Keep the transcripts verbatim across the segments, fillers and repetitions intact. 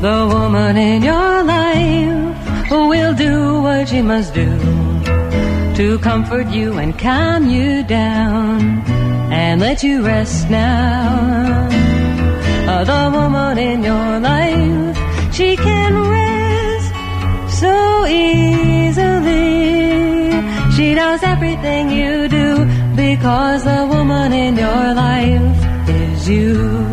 The woman in your life will do what she must do to comfort you and calm you down and let you rest now. Uh, the woman in your life, she can rest so easily. She knows everything you do because the woman in your life is you.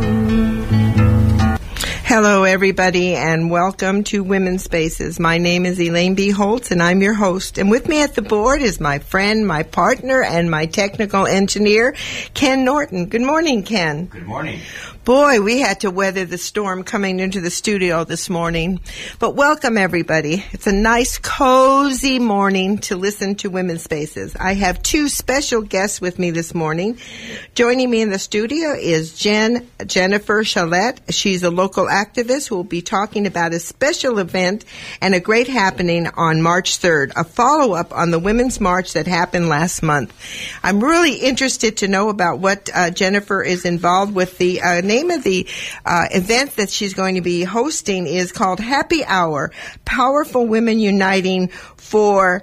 Hello, everybody, and welcome to Women's Spaces. My name is Elaine B. Holtz, and I'm your host. And with me at the board is my friend, my partner, and my technical engineer, Ken Norton. Good morning, Ken. Good morning. Boy, we had to weather the storm coming into the studio this morning. But welcome, everybody. It's a nice, cozy morning to listen to Women's Spaces. I have two special guests with me this morning. Joining me in the studio is Jen Jennifer Chalette. She's a local activist who will be talking about a special event and a great happening on March third, a follow-up on the Women's March that happened last month. I'm really interested to know about what uh, Jennifer is involved with. The uh, name of the uh, event that she's going to be hosting is called Happy Hour, Powerful Women Uniting for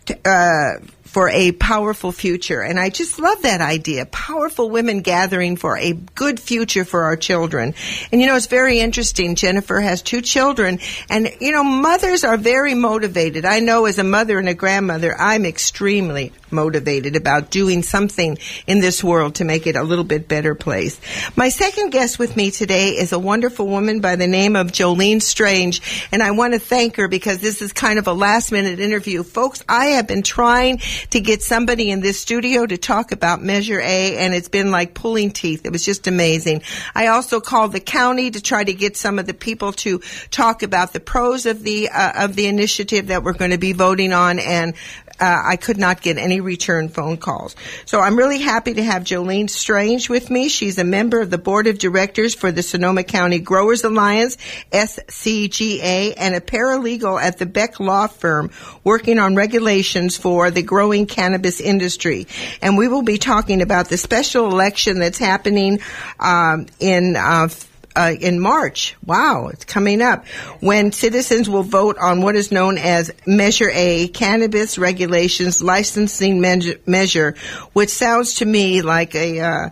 uh for a powerful future. And I just love that idea. Powerful women gathering for a good future for our children. And, you know, it's very interesting. Jennifer has two children. And, you know, mothers are very motivated. I know as a mother and a grandmother, I'm extremely motivated about doing something in this world to make it a little bit better place. My second guest with me today is a wonderful woman by the name of Jolene Strange. And I want to thank her because this is kind of a last-minute interview. Folks, I have been trying to get somebody in this studio to talk about Measure A, and it's been like pulling teeth. It was just amazing. I also called the county to try to get some of the people to talk about the pros of the uh, of the initiative that we're going to be voting on, and Uh, I could not get any return phone calls. So I'm really happy to have Jolene Strange with me. She's a member of the board of directors for the Sonoma County Growers Alliance, S C G A, and a paralegal at the Beck Law Firm working on regulations for the growing cannabis industry. And we will be talking about the special election that's happening um, in uh Uh, in March. Wow, it's coming up, when citizens will vote on what is known as Measure A, Cannabis Regulations Licensing measure, measure which sounds to me like a, uh,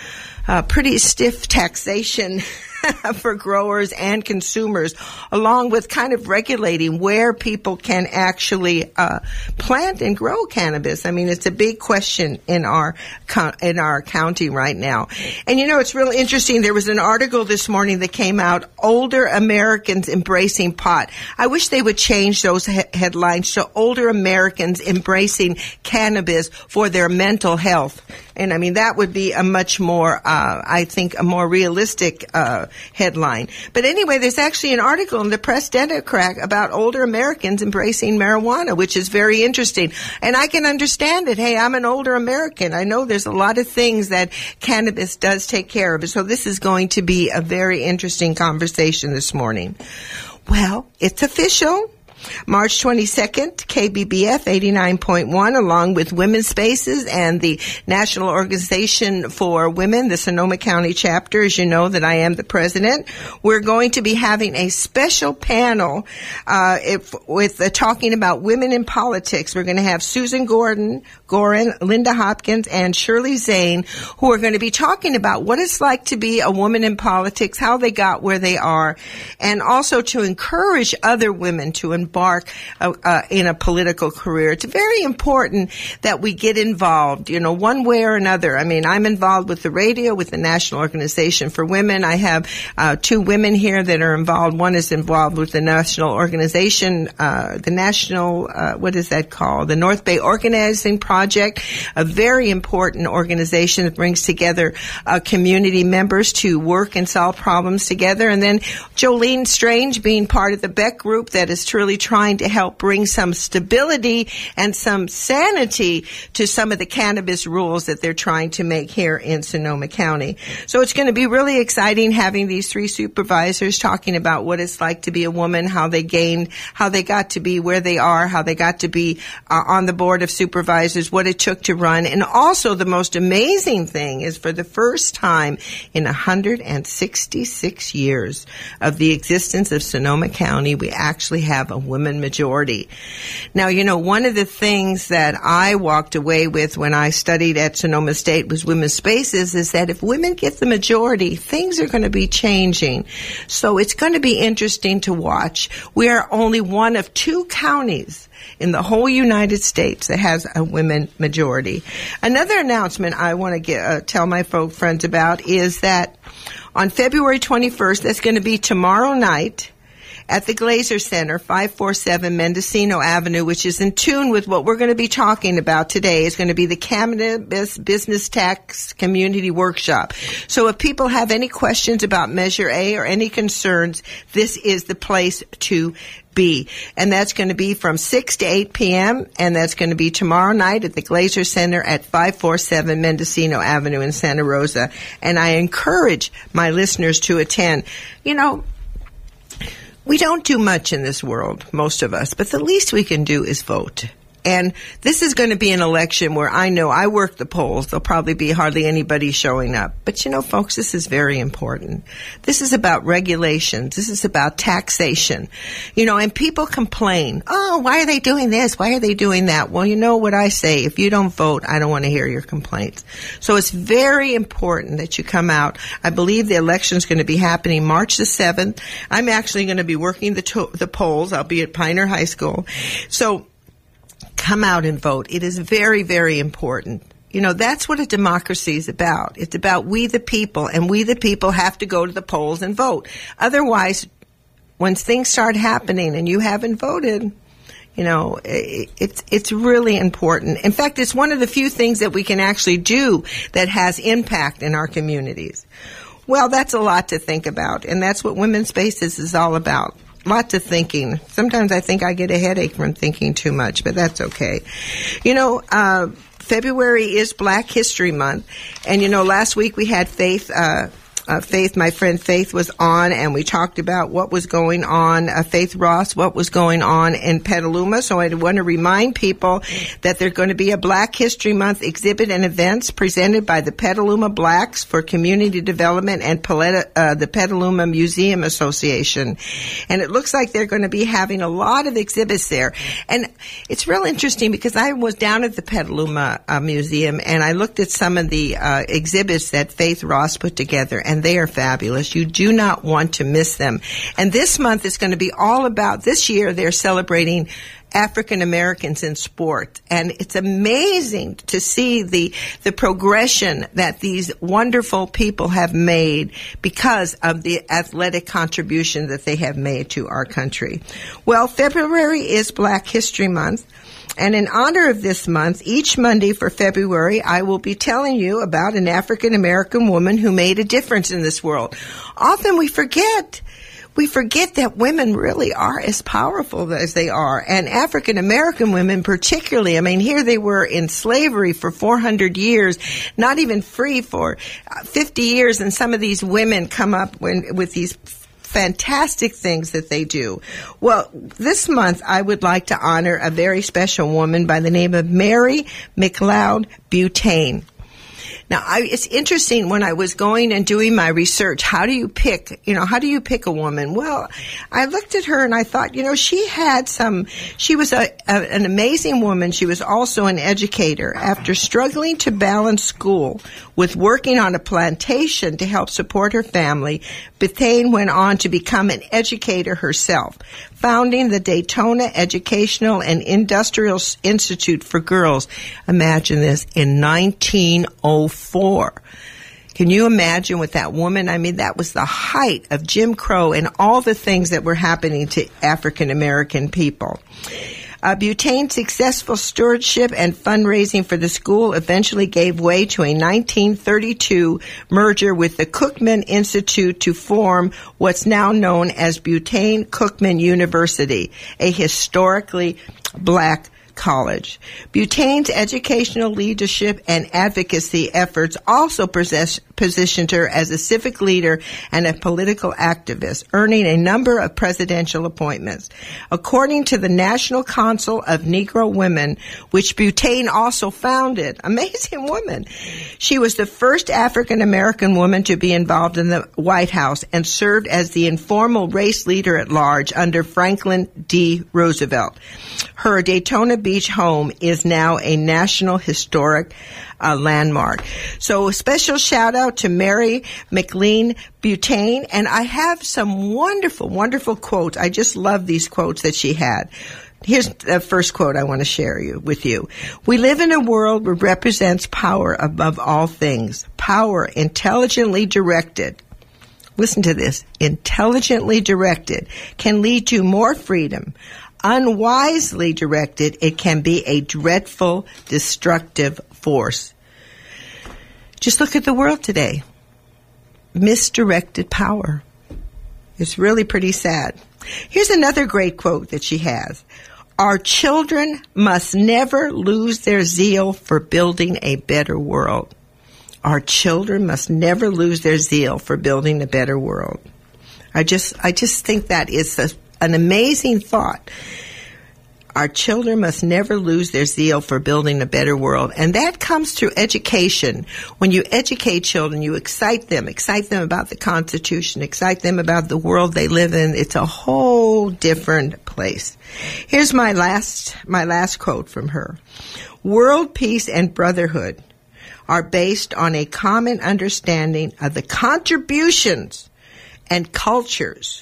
a pretty stiff taxation for growers and consumers, along with kind of regulating where people can actually uh plant and grow cannabis. I mean, it's a big question in our in our county right now. And you know, it's real interesting. There was an article this morning that came out, Older Americans Embracing Pot. I wish they would change those he- headlines to Older Americans Embracing Cannabis for Their Mental Health. And I mean, that would be a much more, uh, I think, a more realistic uh headline. But anyway, there's actually an article in the Press Democrat about older Americans embracing marijuana, which is very interesting. And I can understand it. Hey, I'm an older American. I know there's a lot of things that cannabis does take care of. So this is going to be a very interesting conversation this morning. Well, it's official. March twenty-second, K B B F eighty-nine point one, along with Women's Spaces and the National Organization for Women, the Sonoma County chapter, as you know that I am the president. We're going to be having a special panel uh, if, with uh, talking about women in politics. We're going to have Susan Gordon, Gorin, Linda Hopkins, and Shirley Zane, who are going to be talking about what it's like to be a woman in politics, how they got where they are, and also to encourage other women to embark Uh, uh, in a political career. It's very important that we get involved, you know, one way or another. I mean, I'm involved with the radio, with the National Organization for Women. I have uh, two women here that are involved. One is involved with the National Organization, uh, the National, uh, what is that called? The North Bay Organizing Project, a very important organization that brings together uh, community members to work and solve problems together. And then Jolene Strange being part of the Beck group that is truly actually trying to help bring some stability and some sanity to some of the cannabis rules that they're trying to make here in Sonoma County. So it's going to be really exciting having these three supervisors talking about what it's like to be a woman, how they gained, how they got to be where they are, how they got to be uh, on the board of supervisors, what it took to run. And also the most amazing thing is for the first time in one hundred sixty-six years of the existence of Sonoma County, we actually have a women majority. Now, you know, one of the things that I walked away with when I studied at Sonoma State was women's spaces is that if women get the majority, things are going to be changing. So it's going to be interesting to watch. We are only one of two counties in the whole United States that has a women majority. Another announcement I want to get, uh, tell my folk friends about is that on February twenty-first, that's going to be tomorrow night, at the Glazer Center, five forty-seven Mendocino Avenue, which is in tune with what we're going to be talking about today. It's going to be the Cannabis Business Tax Community Workshop. So if people have any questions about Measure A or any concerns, this is the place to be. And that's going to be from six to eight p.m., and that's going to be tomorrow night at the Glazer Center at five forty-seven Mendocino Avenue in Santa Rosa. And I encourage my listeners to attend. You know, we don't do much in this world, most of us, but the least we can do is vote. And this is going to be an election where I know I work the polls. There'll probably be hardly anybody showing up. But, you know, folks, this is very important. This is about regulations. This is about taxation. You know, and people complain, oh, why are they doing this? Why are they doing that? Well, you know what I say. If you don't vote, I don't want to hear your complaints. So it's very important that you come out. I believe the election is going to be happening March the seventh. I'm actually going to be working the, to- the polls. I'll be at Pioneer High School. So come out and vote. It is very, very important. You know, that's what a democracy is about. It's about we the people, and we the people have to go to the polls and vote. Otherwise, when things start happening and you haven't voted, you know, it, it's it's really important. In fact, it's one of the few things that we can actually do that has impact in our communities. Well, that's a lot to think about, and that's what Women's Spaces is all about. Lots of thinking. Sometimes I think I get a headache from thinking too much, but that's okay. You know, uh, February is Black History Month. And, you know, last week we had Faith, uh, uh, Faith, my friend Faith was on, and we talked about what was going on, uh, Faith Ross, what was going on in Petaluma. So I want to remind people that there's going to be a Black History Month exhibit and events presented by the Petaluma Blacks for Community Development and Paleta, uh, the Petaluma Museum Association. And it looks like they're going to be having a lot of exhibits there. And it's real interesting because I was down at the Petaluma uh, Museum, and I looked at some of the uh, exhibits that Faith Ross put together, and they are fabulous. You do not want to miss them. And this month is going to be all about, this year they're celebrating African Americans in sport. And it's amazing to see the the progression that these wonderful people have made because of the athletic contribution that they have made to our country. Well, February is Black History Month. And in honor of this month, each Monday for February, I will be telling you about an African American woman who made a difference in this world. Often we forget. We forget that women really are as powerful as they are. And African American women particularly, I mean, here they were in slavery for four hundred years, not even free for fifty years. And some of these women come up when, with these fantastic things that they do. Well, this month I would like to honor a very special woman by the name of Mary McLeod Butane. Now, I, it's interesting when I was going and doing my research, how do you pick, you know, how do you pick a woman? Well, I looked at her and I thought, you know, she had some, she was a, a, an amazing woman. She was also an educator. After struggling to balance school with working on a plantation to help support her family, Bethane went on to become an educator herself, founding the Daytona Educational and Industrial Institute for Girls. Imagine this, in nineteen oh four. Can you imagine with that woman? I mean, that was the height of Jim Crow and all the things that were happening to African American people. Uh, Butane's successful stewardship and fundraising for the school eventually gave way to a nineteen thirty-two merger with the Cookman Institute to form what's now known as Butane-Cookman University, a historically black college. Butane's educational leadership and advocacy efforts also possess, positioned her as a civic leader and a political activist, earning a number of presidential appointments. According to the National Council of Negro Women, which Butane also founded, amazing woman, she was the first African American woman to be involved in the White House and served as the informal race leader at large under Franklin D. Roosevelt. Her Daytona Beach home is now a National Historic uh, Landmark. So a special shout out to Mary McLean Butane. And I have some wonderful, wonderful quotes. I just love these quotes that she had. Here's the first quote I want to share you with you. We live in a world that represents power above all things. Power intelligently directed. Listen to this. Intelligently directed can lead to more freedom. Unwisely directed, it can be a dreadful, destructive force. Just look at the world today. Misdirected power. It's really pretty sad. Here's another great quote that she has. Our children must never lose their zeal for building a better world. Our children must never lose their zeal for building a better world. I just, I just think that is a An amazing thought. Our children must never lose their zeal for building a better world. And that comes through education. When you educate children, you excite them, excite them about the Constitution, excite them about the world they live in. It's a whole different place. Here's my last, my last quote from her. World peace and brotherhood are based on a common understanding of the contributions and cultures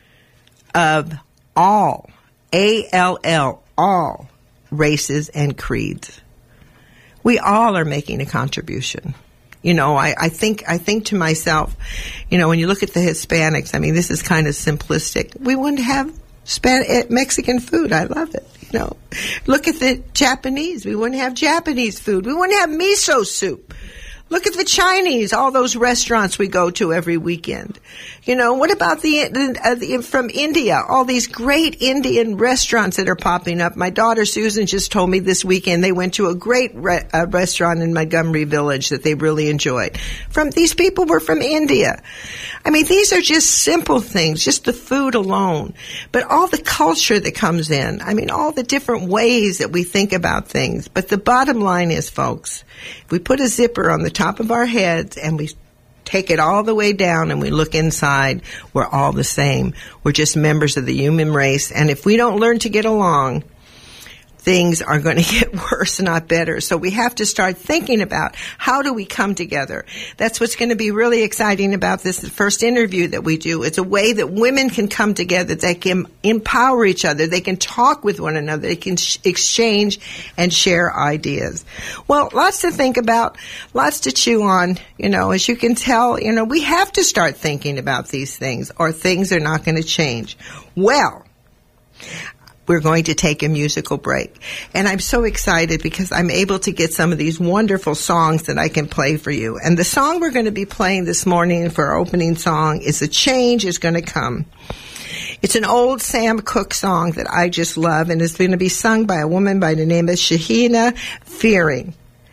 of all, A L L, all races and creeds. We all are making a contribution. You know, I, I think, I think to myself, you know, when you look at the Hispanics, I mean, this is kind of simplistic. We wouldn't have Span- Mexican food. I love it. You know, look at the Japanese. We wouldn't have Japanese food. We wouldn't have miso soup. Look at the Chinese, all those restaurants we go to every weekend. You know, what about the, uh, the from India? All these great Indian restaurants that are popping up. My daughter Susan just told me this weekend they went to a great re- uh, restaurant in Montgomery Village that they really enjoyed. From these people were from India. I mean, these are just simple things, just the food alone. But all the culture that comes in, I mean, all the different ways that we think about things. But the bottom line is, folks, if we put a zipper on the top of our heads and we take it all the way down and we look inside, we're all the same. We're just members of the human race. And if we don't learn to get along, things are going to get worse, not better. So we have to start thinking about how do we come together. That's what's going to be really exciting about this first interview that we do. It's a way that women can come together. They can empower each other. They can talk with one another. They can sh- exchange and share ideas. Well, lots to think about, lots to chew on. You know, as you can tell, you know, we have to start thinking about these things or things are not going to change. Well, we're going to take a musical break. And I'm so excited because I'm able to get some of these wonderful songs that I can play for you. And the song we're going to be playing this morning for our opening song is A Change Is Going to Come. It's an old Sam Cooke song that I just love, and it's going to be sung by a woman by the name of Shahina Fearing.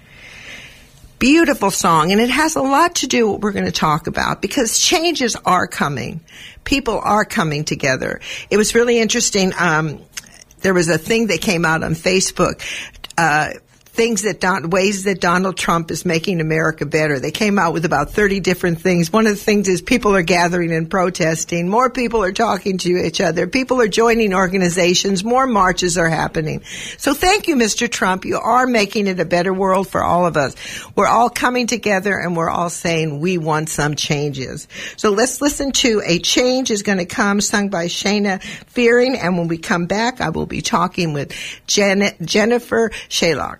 Beautiful song, and it has a lot to do with what we're going to talk about because changes are coming. People are coming together. It was really interesting. Um, there was a thing that came out on Facebook, uh, things that Don, ways that Donald Trump is making America better. They came out with about thirty different things. One of the things is people are gathering and protesting. More people are talking to each other. People are joining organizations. More marches are happening. So thank you, Mister Trump. You are making it a better world for all of us. We're all coming together and we're all saying we want some changes. So let's listen to A Change Is Going to Come, sung by Shayna Fearing. And when we come back, I will be talking with Jen- Jennifer Shaylock.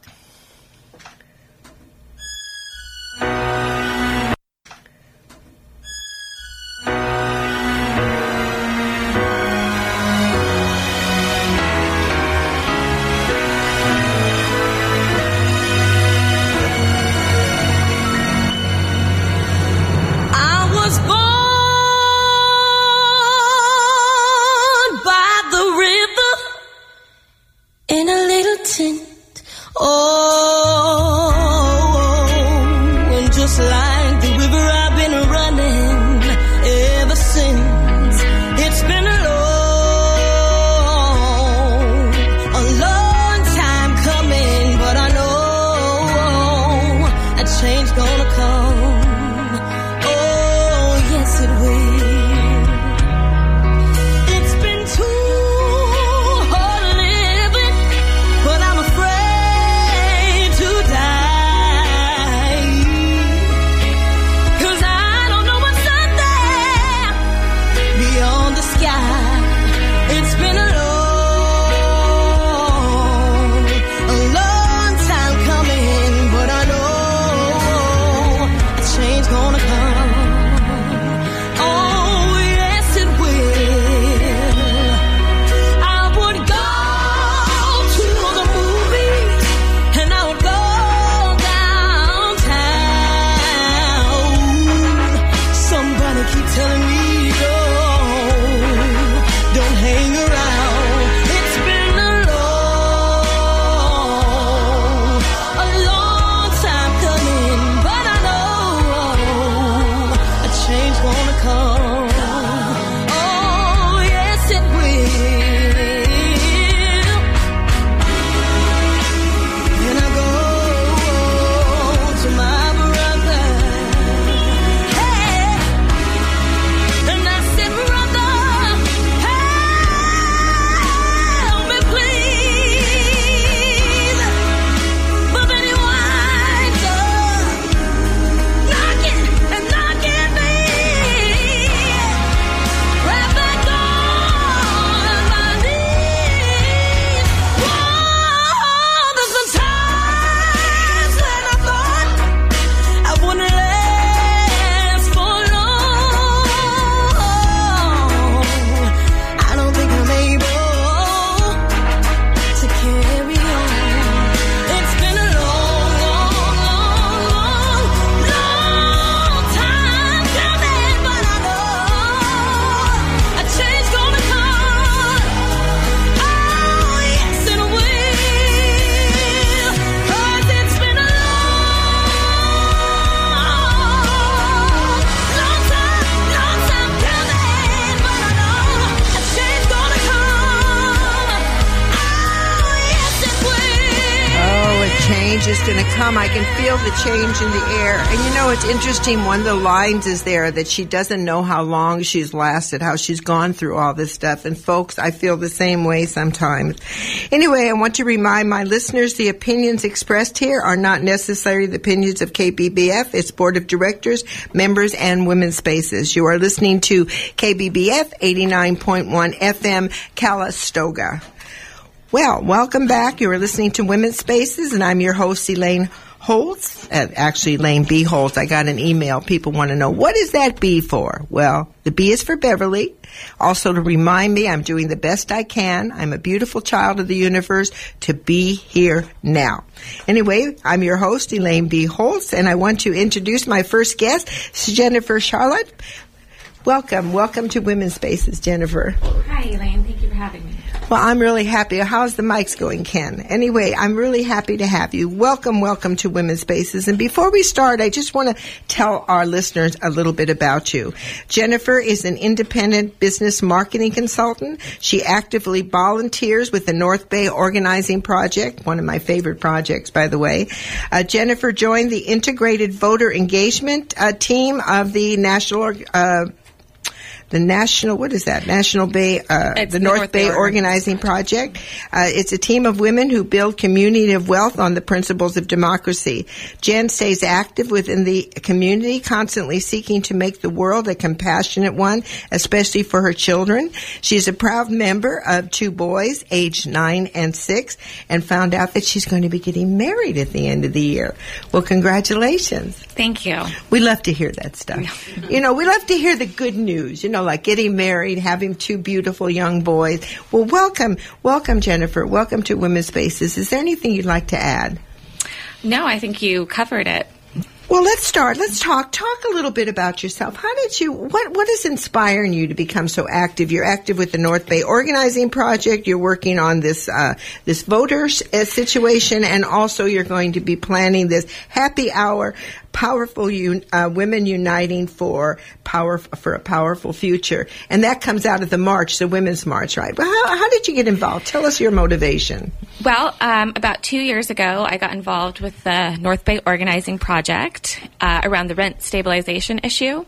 It's been a long, a long time coming, but I know a change gonna come. Oh, yes, it will. I would go to the movies and I would go downtown. Somebody keep telling me, don't, don't hang around. It's been a long, a long time coming, but I know a change gonna come. Oh, yes, it will. And I go to my brother, hey, and I said, brother, help me please. But then he winds up knocking and knocking me right back on my knees. Whoa, there's some times when I thought I wouldn't last for long. I don't think I'm able to carry on. It's been a long, long, long, long, long time coming, but I know a change gonna come. Oh, yes, it will. 'Cause it's been a long, long time, long time coming, but I know a change gonna come. Oh, yes, it will. Oh, a change is going to come. I can feel the change in the air. And you know, it's interesting. One of the lines is there that she doesn't know how long she's lasted, how she's gone through all this stuff. And folks, I feel the same way sometimes. Anyway, I want to remind my listeners the opinions expressed here are not necessarily the opinions of K B B F, its board of directors, members, and Women's Spaces. You are listening to K B B F eighty-nine point one F M, Calistoga. Well, welcome back. You are listening to Women's Spaces, and I'm your host, Elaine Holtz. Uh, actually, Elaine B. Holtz. I got an email. People want to know, what is that B for? Well, the B is for Beverly. Also to remind me I'm doing the best I can. I'm a beautiful child of the universe to be here now. Anyway, I'm your host, Elaine B. Holtz, and I want to introduce my first guest, Jennifer Charlotte. Welcome. Welcome to Women's Spaces, Jennifer. Hi, Elaine. Thank you for having me. Well, I'm really happy. How's the mics going, Ken? Anyway, I'm really happy to have you. Welcome, welcome to Women's Spaces. And before we start, I just want to tell our listeners a little bit about you. Jennifer is an independent business marketing consultant. She actively volunteers with the North Bay Organizing Project, one of my favorite projects, by the way. Uh, Jennifer joined the Integrated Voter Engagement uh, team of the National uh The National, what is that? National Bay, uh, the, the North, North Bay, Bay Organizing Project. Uh, it's a team of women who build community of wealth on the principles of democracy. Jen stays active within the community, constantly seeking to make the world a compassionate one, especially for her children. She's a proud member of two boys, aged nine and six, and found out that she's going to be getting married at the end of the year. Well, congratulations. Thank you. We love to hear that stuff. You know, we love to hear the good news, you know, like getting married, having two beautiful young boys. Well, welcome, welcome, Jennifer. Welcome to Women's Spaces. Is there anything you'd like to add? No, I think you covered it. Well, let's start. Let's talk. Talk a little bit about yourself. How did you, what, what is inspiring you to become so active? You're active with the North Bay Organizing Project. You're working on this, uh, this voter uh, situation, and also you're going to be planning this happy hour, powerful un, uh, women uniting for power, for a powerful future. And that comes out of the march, the Women's March, right? Well, how, how did you get involved? Tell us your motivation. Well, um, about two years ago, I got involved with the North Bay Organizing Project uh, around the rent stabilization issue.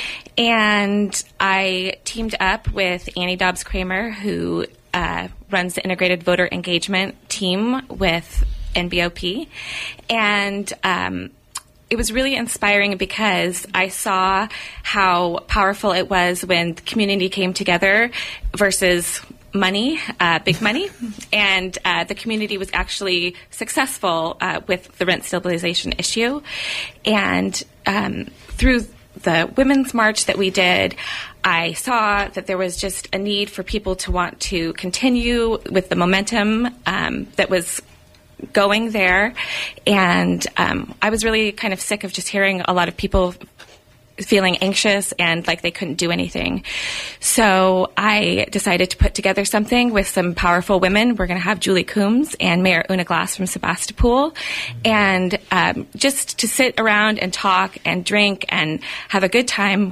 And I teamed up with Annie Dobbs Kramer, who uh, runs the Integrated Voter Engagement team with N B O P. And um, it was really inspiring because I saw how powerful it was when the community came together versus money, uh, big money, and uh, the community was actually successful uh, with the rent stabilization issue. And um, through the Women's March that we did, I saw that there was just a need for people to want to continue with the momentum um, that was going there. And um, I was really kind of sick of just hearing a lot of people feeling anxious and like they couldn't do anything. So I decided to put together something with some powerful women. We're going to have Julie Coombs and Mayor Una Glass from Sebastopol, and um, just to sit around and talk and drink and have a good time,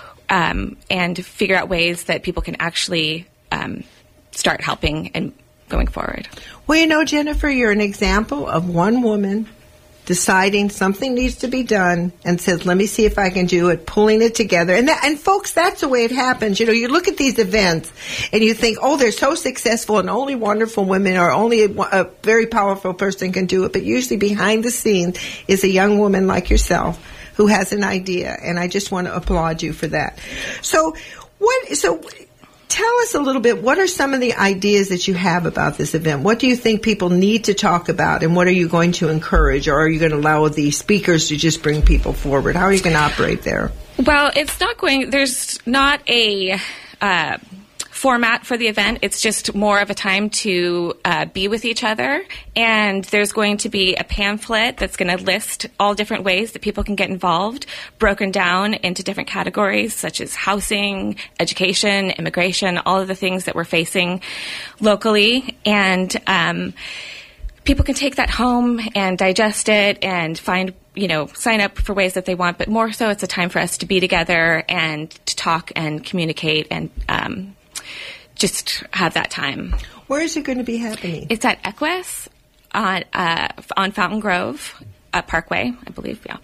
um, and figure out ways that people can actually um, start helping and going forward. Well, you know, Jennifer, you're an example of one woman deciding something needs to be done and says, let me see if I can do it, pulling it together. And that, and folks, that's the way it happens. You know, you look at these events and you think, oh, they're so successful and only wonderful women or only a, a very powerful person can do it. But usually behind the scenes is a young woman like yourself who has an idea. And I just want to applaud you for that. So what, so tell us a little bit, what are some of the ideas that you have about this event? What do you think people need to talk about, and what are you going to encourage, or are you going to allow the speakers to just bring people forward? How are you going to operate there? Well, it's not going, there's not a uh, format for the event. It's just more of a time to uh, be with each other. And there's going to be a pamphlet that's going to list all different ways that people can get involved, broken down into different categories such as housing, education, immigration, all of the things that we're facing locally. And um, people can take that home and digest it and find, you know, sign up for ways that they want. But more so, it's a time for us to be together and to talk and communicate and um, just have that time. Where is it going to be happening? It's at Equus on uh, on Fountain Grove uh, Parkway, I believe, yeah.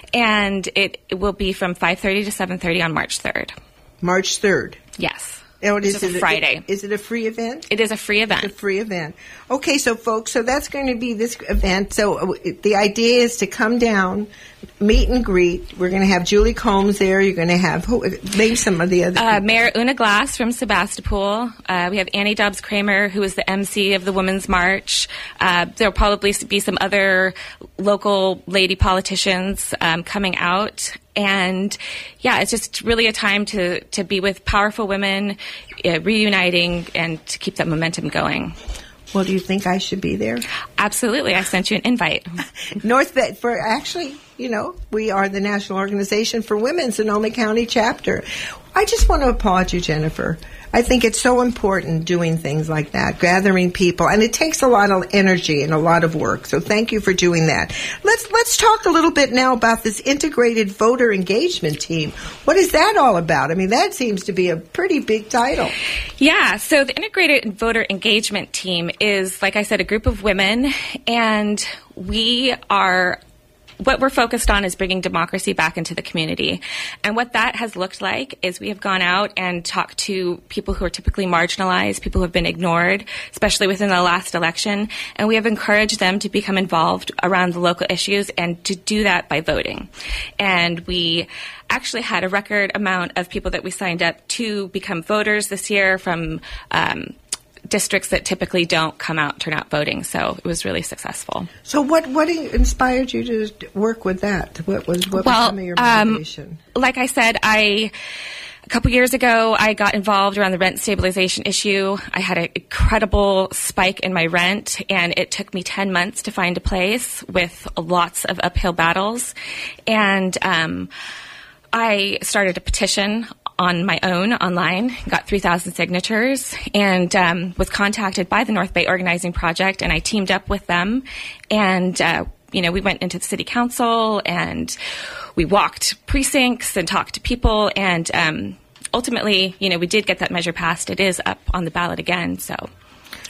And it, it will be from five thirty to seven thirty on March third. March third. Yes. Oh, it It's is a it- Friday. Is it a free event? It is a free event. It's a free event. Okay, so folks, so that's going to be this event. So uh, the idea is to come down, meet and greet. We're going to have Julie Combs there. You're going to have who, maybe some of the other. Uh, Mayor Una Glass from Sebastopol. Uh, we have Annie Dobbs Kramer, who is the M C of the Women's March. Uh, there'll probably be some other local lady politicians um, coming out. And yeah, it's just really a time to, to be with powerful women, uh, reuniting, and to keep that momentum going. Well, do you think I should be there? Absolutely. I sent you an invite. North Bed for actually, you know, we are the National Organization for Women, Sonoma County chapter. I just want to applaud you, Jennifer. I think it's so important doing things like that, gathering people, and it takes a lot of energy and a lot of work. So thank you for doing that. Let's let's talk a little bit now about this integrated voter engagement team. What is that all about? I mean, that seems to be a pretty big title. Yeah, so the Integrated Voter Engagement Team is, like I said, a group of women, and we are what we're focused on is bringing democracy back into the community. And what that has looked like is we have gone out and talked to people who are typically marginalized, people who have been ignored, especially within the last election, and we have encouraged them to become involved around the local issues and to do that by voting. And we actually had a record amount of people that we signed up to become voters this year from um, districts that typically don't come out, turn out voting. So it was really successful. So what what inspired you to work with that? What was what well, was some of your um, motivation? like I said, I a couple years ago I got involved around the rent stabilization issue. I had an incredible spike in my rent, and it took me ten months to find a place with lots of uphill battles. And um, I started a petition on my own online, got three thousand signatures, and um, was contacted by the North Bay Organizing Project, and I teamed up with them. And, uh, you know, we went into the city council, and we walked precincts and talked to people, and um, ultimately, you know, we did get that measure passed. It is up on the ballot again, so.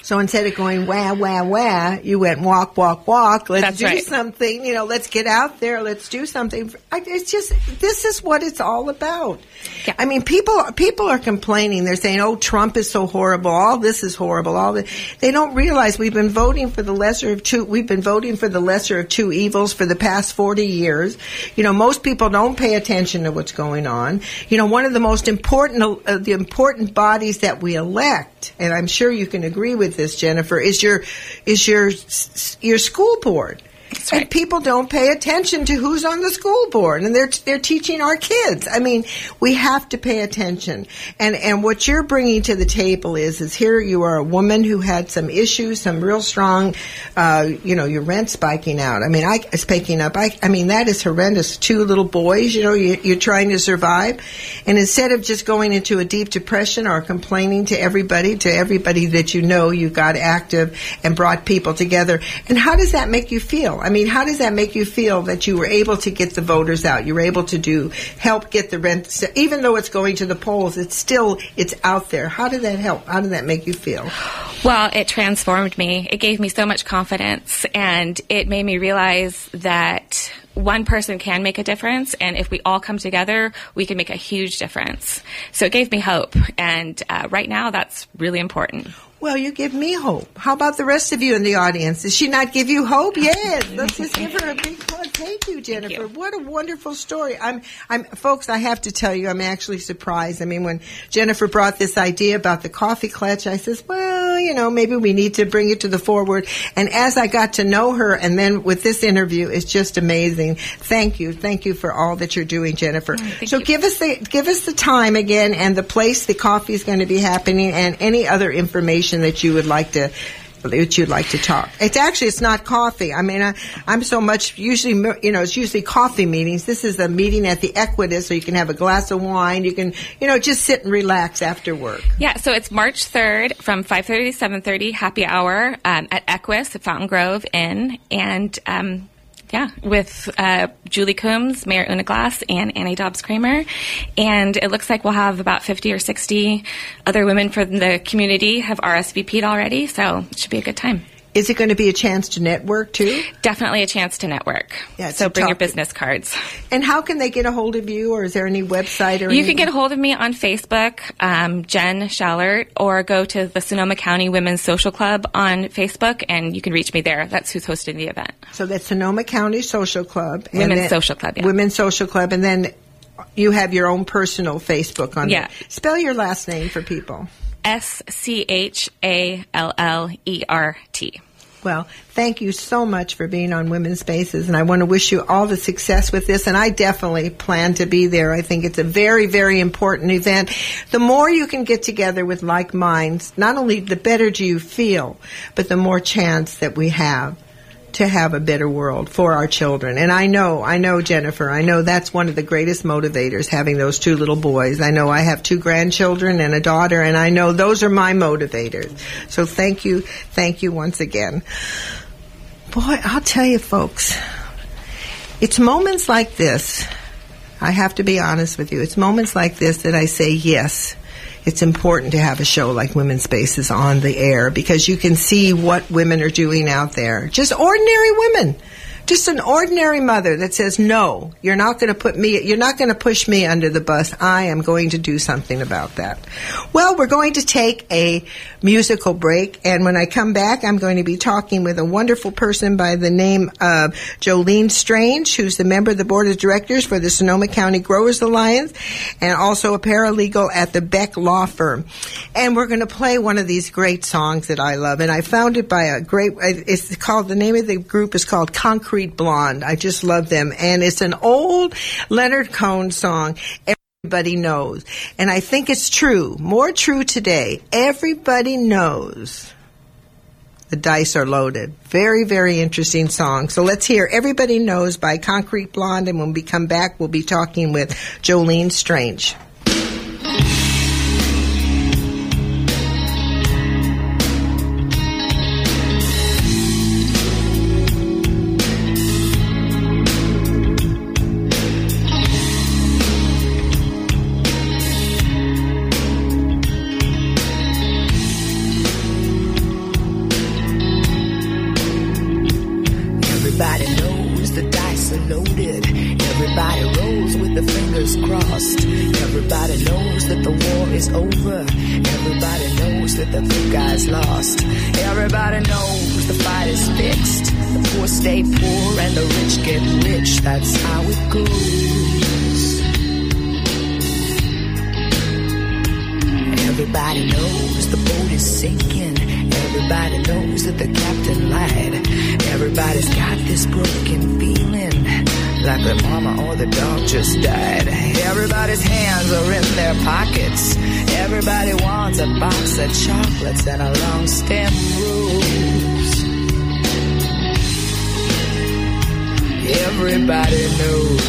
So instead of going wah, wah, wah, you went walk, walk, walk. Let's That's do right. something. You know, let's get out there. Let's do something. I- It's just, this is what it's all about. Yeah. I mean, people, people are complaining. They're saying, oh, Trump is so horrible. All this is horrible. All the, they don't realize we've been voting for the lesser of two, we've been voting for the lesser of two evils for the past forty years. You know, most people don't pay attention to what's going on. You know, one of the most important, uh, the important bodies that we elect, and I'm sure you can agree with this, Jennifer, is your, is your, s- your school board. That's right. And people don't pay attention to who's on the school board, and they're they're teaching our kids. I mean, we have to pay attention. And and what you're bringing to the table is is here you are a woman who had some issues, some real strong, uh, you know, your rent spiking out. I mean, I spiking up. I I mean that is horrendous. Two little boys, you know, you, you're trying to survive, and instead of just going into a deep depression or complaining to everybody, to everybody that you know, you got active and brought people together. And how does that make you feel? I mean, how does that make you feel that you were able to get the voters out? You were able to do, help get the rent, even though it's going to the polls, it's still, it's out there. How did that help? How did that make you feel? Well, it transformed me. It gave me so much confidence, and it made me realize that one person can make a difference, and if we all come together, we can make a huge difference. So it gave me hope, and uh, right now, that's really important. Well, you give me hope. How about the rest of you in the audience? Does she not give you hope? Yes. Let's just give her a big hug. Thank you, Jennifer. you. What a wonderful story. I'm, I'm, folks, I have to tell you, I'm actually surprised. I mean, when Jennifer brought this idea about the coffee clutch, I says, well, you know, maybe we need to bring it to the forward. And as I got to know her, and then with this interview, it's just amazing. Thank you. Thank you for all that you're doing, Jennifer. thank so you. give us the, give us the time again and the place the coffee is going to be happening and any other information that you would like to that you'd like to talk. It's actually it's not coffee. I mean, I, I'm so much usually you know it's usually coffee meetings. This is a meeting at the Equitas, so you can have a glass of wine. You can you know just sit and relax after work. Yeah, so it's March third from five thirty to seven thirty, happy hour um, at Equus at Fountain Grove Inn, and um, yeah, with uh, Julie Coombs, Mayor Una Glass, and Annie Dobbs-Kramer. And it looks like we'll have about fifty or sixty other women from the community have R S V P'd already, so it should be a good time. Is it going to be a chance to network too? Definitely a chance to network. Yeah, so to bring your talk- business cards. And how can they get a hold of you, or is there any website or You any- can get a hold of me on Facebook, um, Jen Schallert, or go to the Sonoma County Women's Social Club on Facebook, and you can reach me there. That's who's hosting the event. So that's Sonoma County Social Club. and Women's then- Social Club, yeah. Women's Social Club, and then you have your own personal Facebook on Yeah. there. Spell your last name for people. S C H A L L E R T. Well, thank you so much for being on Women's Spaces, and I want to wish you all the success with this, and I definitely plan to be there. I think it's a very, very important event. The more you can get together with like minds, not only the better do you feel, but the more chance that we have to have a better world for our children. And I know, I know, Jennifer, I know that's one of the greatest motivators, having those two little boys. I know I have two grandchildren and a daughter, and I know those are my motivators. So thank you, thank you once again. Boy, I'll tell you, folks, it's moments like this, I have to be honest with you, it's moments like this that I say, yes, it's important to have a show like Women's Spaces on the air, because you can see what women are doing out there. Just ordinary women. Just an ordinary mother that says, no, you're not going to put me, you're not going to push me under the bus. I am going to do something about that. Well, we're going to take a musical break, and when I come back, I'm going to be talking with a wonderful person by the name of Jolene Strange, who's the member of the board of directors for the Sonoma County Growers Alliance, and also a paralegal at the Beck Law Firm. And we're going to play one of these great songs that I love, and I found it by a great, it's called, the name of the group is called Concrete Blonde. I just love them. And it's an old Leonard Cohen song everybody knows. And I think it's true, more true today. Everybody knows the dice are loaded. Very, very interesting song. So let's hear Everybody Knows by Concrete Blonde. And when we come back, we'll be talking with Jolene Strange. lost. Everybody knows that the war is over. Everybody knows that the good guy's lost. Everybody knows the fight is fixed. The poor stay poor and the rich get rich. That's how it goes. Everybody knows the boat is sinking. Everybody knows that the captain lied. Everybody's got this broken feeling, like their mama or the dog just died. Everybody's hands are in their pockets. Everybody wants a box of chocolates and a long stem rose. Everybody knows.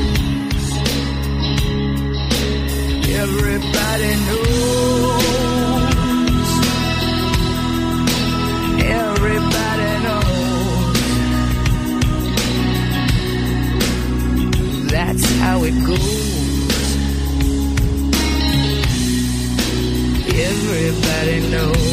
Everybody knows. Everybody knows. That's how it goes. Everybody knows.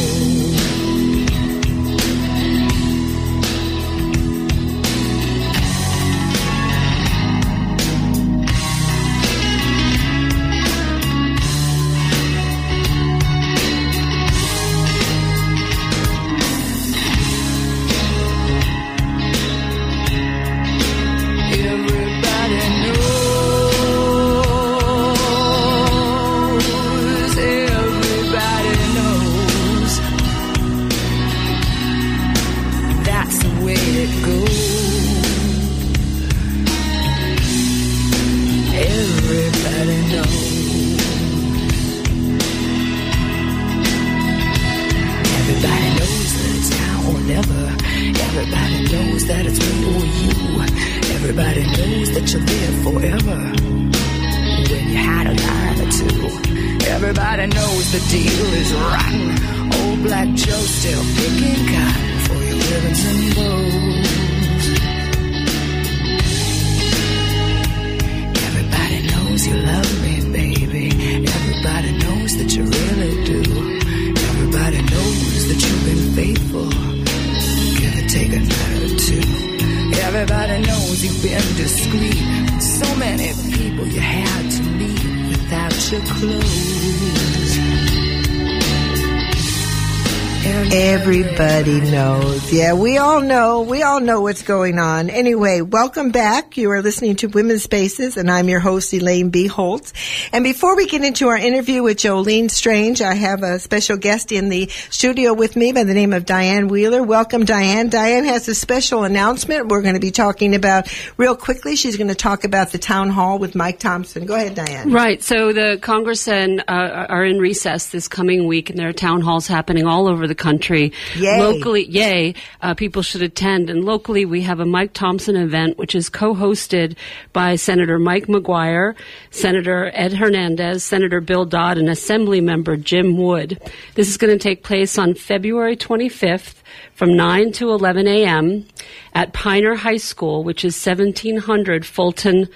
Everybody knows. Yeah, we all know. We all know what's going on. Anyway, welcome back. You are listening to Women's Spaces, and I'm your host, Elaine B. Holtz. And before we get into our interview with Jolene Strange, I have a special guest in the studio with me by the name of Diane Wheeler. Welcome, Diane. Diane has a special announcement we're going to be talking about real quickly. She's going to talk about the town hall with Mike Thompson. Go ahead, Diane. Right. So the Congress and, uh, are in recess this coming week, and there are town halls happening all over the country. Yay. Locally, yay, uh, people should attend. And locally, we have a Mike Thompson event, which is co-hosted by Senator Mike McGuire, Senator Ed Hernandez, Senator Bill Dodd, and Assembly Member Jim Wood. This is going to take place on February twenty-fifth from nine to eleven a.m. at Piner High School, which is seventeen hundred Fulton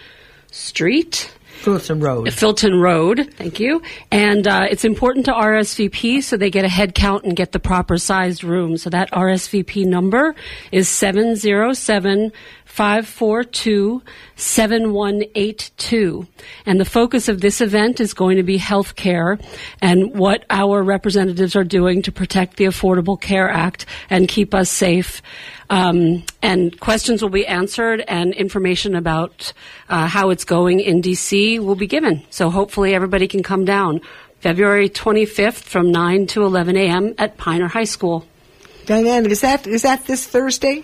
Street. Fulton Road. Fulton Road, thank you. And uh, it's important to R S V P so they get a head count and get the proper sized room. So that R S V P number is seven zero seven, five four two, seven one eight two. And the focus of this event is going to be health care and what our representatives are doing to protect the Affordable Care Act and keep us safe. Um, and questions will be answered, and information about uh, how it's going in D C will be given. So hopefully everybody can come down February twenty-fifth from nine to eleven a.m. at Piner High School. Diane, is that is that this Thursday?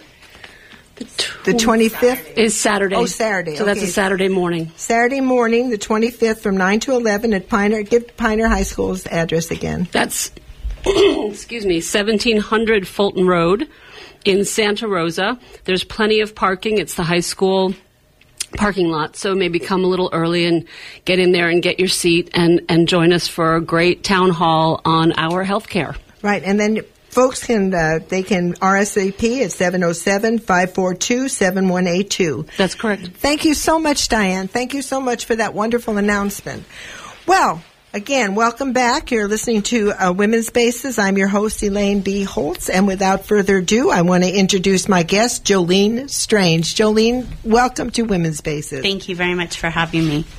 The twenty-fifth? Is Saturday. Oh, Saturday. So that's okay. a Saturday morning. Saturday morning, the twenty-fifth, from nine to eleven at Piner. Give Piner High School's address again. That's, excuse me, seventeen hundred Fulton Road in Santa Rosa. There's plenty of parking. It's the high school parking lot, so maybe come a little early and get in there and get your seat and, and join us for a great town hall on our health care. Right, and then folks can uh, they can R S V P at seven oh seven, five four two, seven one eight two. That's correct. Thank you so much, Diane. Thank you so much for that wonderful announcement. Well, again, welcome back. You're listening to uh, Women's Spaces. I'm your host, Elaine B. Holtz. And without further ado, I want to introduce my guest, Jolene Strange. Jolene, welcome to Women's Spaces. Thank you very much for having me.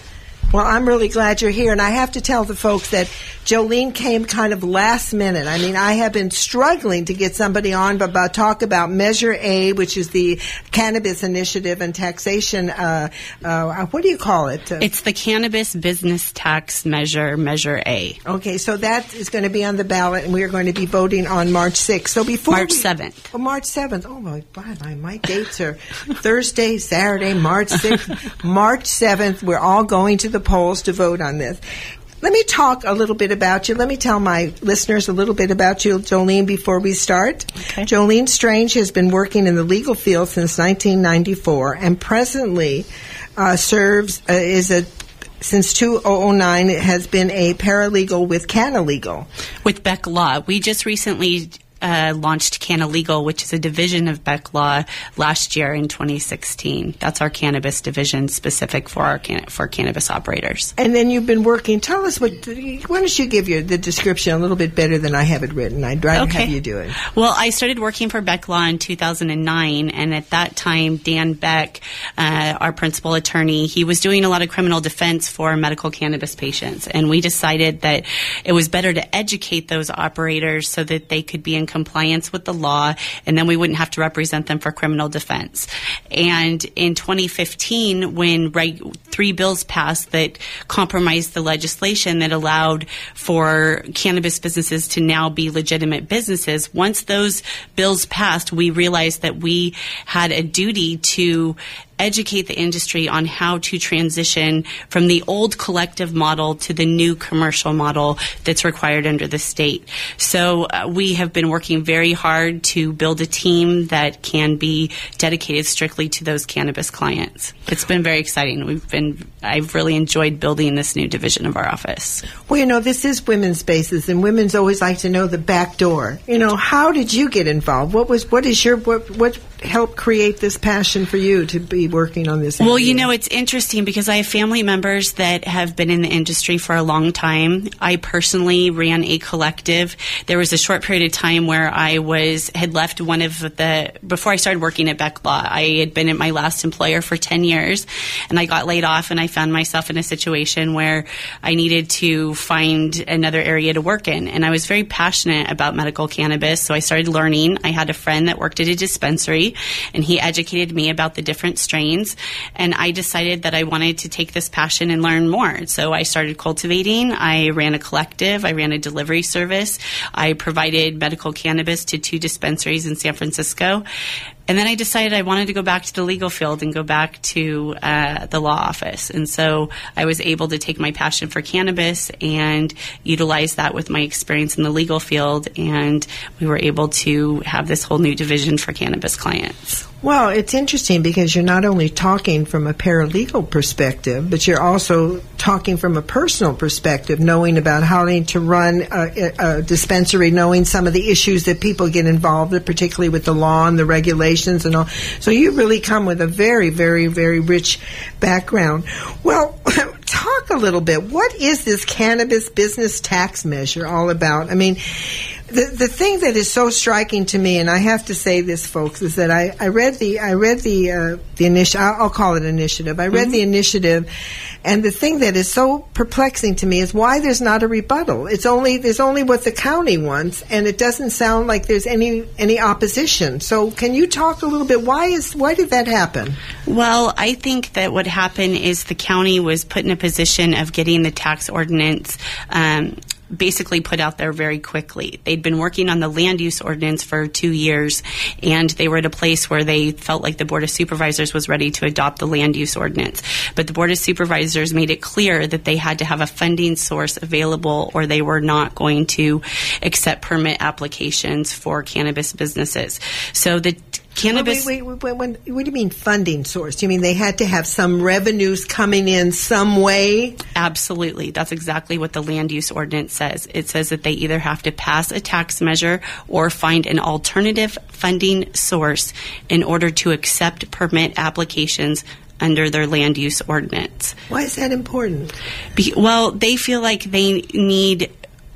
Well, I'm really glad you're here, and I have to tell the folks that Jolene came kind of last minute. I mean, I have been struggling to get somebody on about talk about Measure A, which is the Cannabis Initiative and Taxation. Uh, uh, what do you call it? Uh, It's the Cannabis Business Tax Measure, Measure A. okay, so that is going to be on the ballot, and we are going to be voting on March sixth. So before March we- seventh. Oh, March seventh. Oh my God, my, my dates are Thursday, Saturday, March sixth, March seventh. We're all going to the polls to vote on this. Let me talk a little bit about you. Let me tell my listeners a little bit about you, Jolene, before we start. Okay. Jolene Strange has been working in the legal field since nineteen ninety-four and presently uh, serves, uh, is a, since two thousand nine, has been a paralegal with Canalegal. With Beck Law. We just recently uh, launched Canalegal, which is a division of Beck Law, last year in twenty sixteen. That's our cannabis division specific for our can- for cannabis operators. And then you've been working. Tell us what. Why don't you give your the description a little bit better than I have it written? I'd rather have you do it. Well, I started working for Beck Law in two thousand nine, and at that time, Dan Beck, uh, our principal attorney, he was doing a lot of criminal defense for medical cannabis patients, and we decided that it was better to educate those operators so that they could be in compliance with the law, and then we wouldn't have to represent them for criminal defense. And in twenty fifteen, when reg- three bills passed that compromised the legislation that allowed for cannabis businesses to now be legitimate businesses, once those bills passed, we realized that we had a duty to educate the industry on how to transition from the old collective model to the new commercial model that's required under the state. So uh, we have been working very hard to build a team that can be dedicated strictly to those cannabis clients. It's been very exciting. We've been, I've really enjoyed building this new division of our office. Well, you know, this is women's spaces, and women's always like to know the back door. You know, how did you get involved? What was, what is your, what, what helped create this passion for you to be working on this? Well, area? you know, it's interesting because I have family members that have been in the industry for a long time. I personally ran a collective. There was a short period of time where I was had left one of the, before I started working at Beck Law, I had been at my last employer for ten years, and I got laid off, and I found myself in a situation where I needed to find another area to work in. And I was very passionate about medical cannabis, so I started learning. I had a friend that worked at a dispensary, and he educated me about the different strains, and I decided that I wanted to take this passion and learn more. So I started cultivating. I ran a collective. I ran a delivery service. I provided medical cannabis to two dispensaries in San Francisco. And then I decided I wanted to go back to the legal field and go back to uh, the law office. And so I was able to take my passion for cannabis and utilize that with my experience in the legal field. And we were able to have this whole new division for cannabis clients. Well, it's interesting because you're not only talking from a paralegal perspective, but you're also talking from a personal perspective, knowing about how to run a, a dispensary, knowing some of the issues that people get involved with, particularly with the law and the regulations and all. So you really come with a very, very, very rich background. Well, talk a little bit. What is this cannabis business tax measure all about? I mean, The the thing that is so striking to me, and I have to say this, folks, is that I, I read the I read the uh, the initiative. I'll call it initiative. I read mm-hmm. the initiative, and the thing that is so perplexing to me is why there's not a rebuttal. It's only there's only what the county wants, and it doesn't sound like there's any any opposition. So, can you talk a little bit? Why is why did that happen? Well, I think that what happened is the county was put in a position of getting the tax ordinance Um, basically put out there very quickly. They'd been working on the land use ordinance for two years, and they were at a place where they felt like the Board of Supervisors was ready to adopt the land use ordinance. But the Board of Supervisors made it clear that they had to have a funding source available, or they were not going to accept permit applications for cannabis businesses. So the cannabis. Wait, wait, wait, wait, what do you mean funding source? Do you mean they had to have some revenues coming in some way? Absolutely. That's exactly what the land use ordinance says. It says that they either have to pass a tax measure or find an alternative funding source in order to accept permit applications under their land use ordinance. Why is that important? Be- well, they feel like they need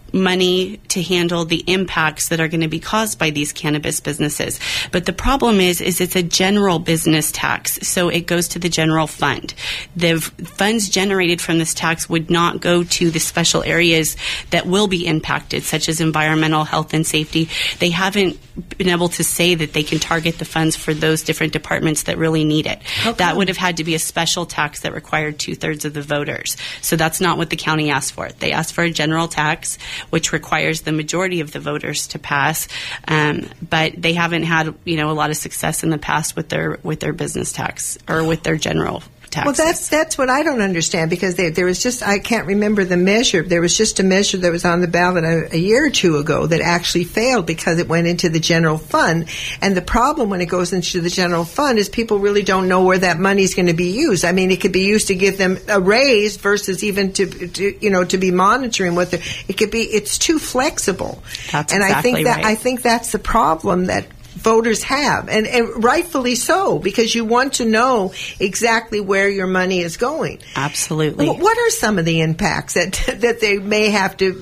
money to handle the impacts that are going to be caused by these cannabis businesses. But the problem is, is it's a general business tax, so it goes to the general fund. The f- funds generated from this tax would not go to the special areas that will be impacted, such as environmental, health, and safety. They haven't been able to say that they can target the funds for those different departments that really need it. Okay. That would have had to be a special tax that required two-thirds of the voters. So that's not what the county asked for. They asked for a general tax, which requires the majority of the voters to pass, um, but they haven't had, you know, a lot of success in the past with their with their business tax or with their general taxes. Well, that's that's what I don't understand, because they, there was just, I can't remember the measure. There was just a measure that was on the ballot a, a year or two ago that actually failed because it went into the general fund. And the problem when it goes into the general fund is people really don't know where that money is going to be used. I mean, it could be used to give them a raise versus even to, to you know, to be monitoring what the, it could be, it's too flexible. That's and exactly I think that, right. I think that's the problem that voters have, and, and rightfully so, because you want to know exactly where your money is going. Absolutely. Wh- What are some of the impacts that that they may have to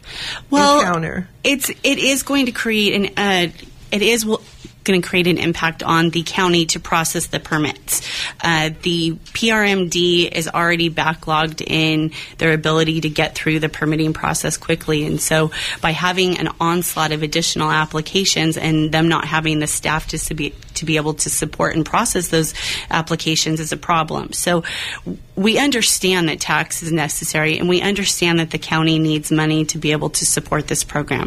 well, encounter? It's it is going to create an uh, it is w- going to create an impact on the county to process the permits. Uh, the P R M D is already backlogged in their ability to get through the permitting process quickly, and so by having an onslaught of additional applications and them not having the staff to be to be able to support and process those applications is a problem. So we understand that tax is necessary, and we understand that the county needs money to be able to support this program.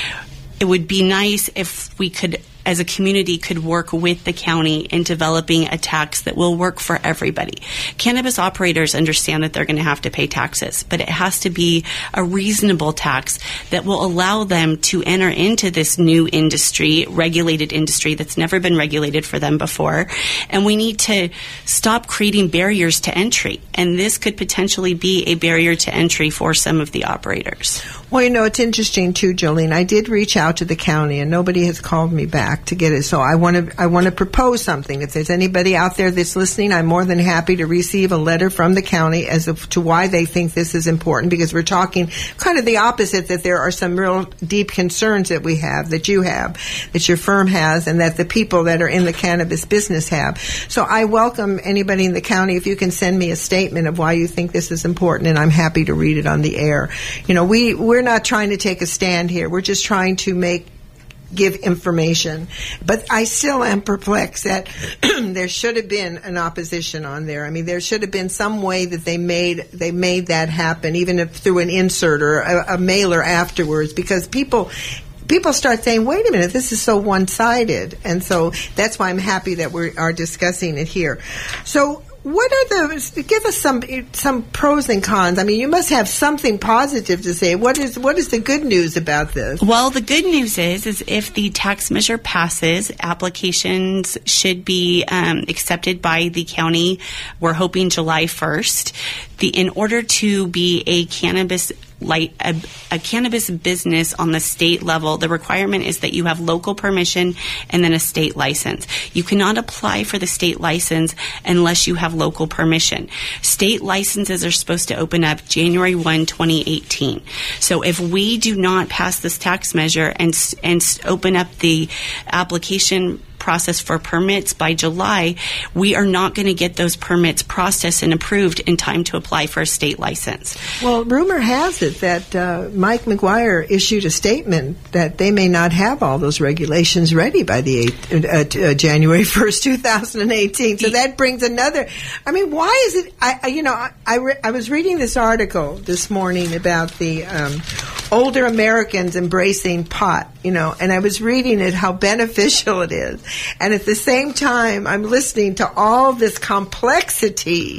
It would be nice if we could, as a community, could work with the county in developing a tax that will work for everybody. Cannabis operators understand that they're going to have to pay taxes, but it has to be a reasonable tax that will allow them to enter into this new industry, regulated industry that's never been regulated for them before. And we need to stop creating barriers to entry. And this could potentially be a barrier to entry for some of the operators. Well, you know, it's interesting too, Jolene. I did reach out to the county, and nobody has called me back to get it. So I want to, I want to propose something. If there's anybody out there that's listening, I'm more than happy to receive a letter from the county as of, to why they think this is important. Because we're talking kind of the opposite, that there are some real deep concerns that we have, that you have, that your firm has, and that the people that are in the cannabis business have. So I welcome anybody in the county if you can send me a statement of why you think this is important, and I'm happy to read it on the air. You know, we we're not trying to take a stand here. We're just trying to make give information. But I still am perplexed that there should have been an opposition on there. I mean, there should have been some way that they made they made that happen, even if through an insert or a, a mailer afterwards, because people people start saying, wait a minute, this is so one-sided. And so that's why I'm happy that we are discussing it here. So what are the, give us some some pros and cons. I mean, you must have something positive to say. What is what is the good news about this? Well, the good news is, is if the tax measure passes, applications should be um, accepted by the county. We're hoping July first. The in order to be a cannabis Like a, a cannabis business on the state level, the requirement is that you have local permission and then a state license. You cannot apply for the state license unless you have local permission. State licenses are supposed to open up January first, twenty eighteen. So if we do not pass this tax measure and and open up the application process for permits by July, we are not going to get those permits processed and approved in time to apply for a state license. Well, rumor has it that uh, Mike McGuire issued a statement that they may not have all those regulations ready by the eighth, uh, t- uh, January first, twenty eighteen. So that brings another. I mean, why is it? I, I you know, I I, re- I was reading this article this morning about the um, older Americans embracing pot. You know, and I was reading it how beneficial it is. And at the same time, I'm listening to all this complexity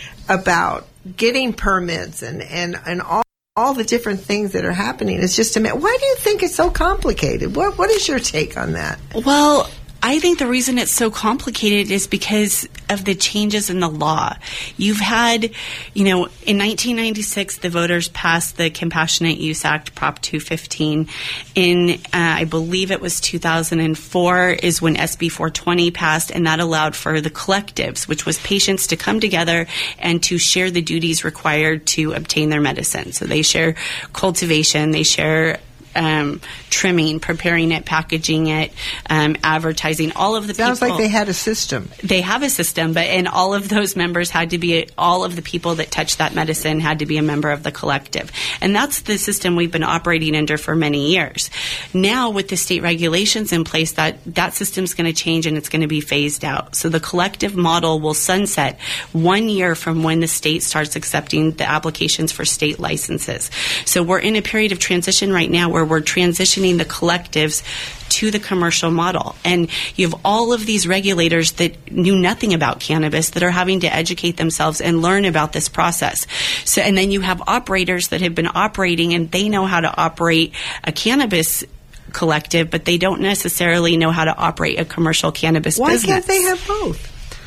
about getting permits and, and, and all, all the different things that are happening. It's just a minute. Why do you think it's so complicated? What What is your take on that? Well, I think the reason it's so complicated is because of the changes in the law. You've had, you know, in nineteen ninety-six, the voters passed the Compassionate Use Act, Prop two fifteen. In, uh, I believe it was two thousand four is when S B four twenty passed, and that allowed for the collectives, which was patients to come together and to share the duties required to obtain their medicine. So they share cultivation, they share Um, trimming, preparing it, packaging it, um, advertising, all of the Sounds people. like they had a system. They have a system, but and all of those members had to be, all of the people that touched that medicine had to be a member of the collective. And that's the system we've been operating under for many years. Now, with the state regulations in place, that, that system's going to change and it's going to be phased out. So the collective model will sunset one year from when the state starts accepting the applications for state licenses. So we're in a period of transition right now where we're transitioning the collectives to the commercial model. And you have all of these regulators that knew nothing about cannabis that are having to educate themselves and learn about this process. So, and then you have operators that have been operating and they know how to operate a cannabis collective, but they don't necessarily know how to operate a commercial cannabis Why business. Why can't they have both?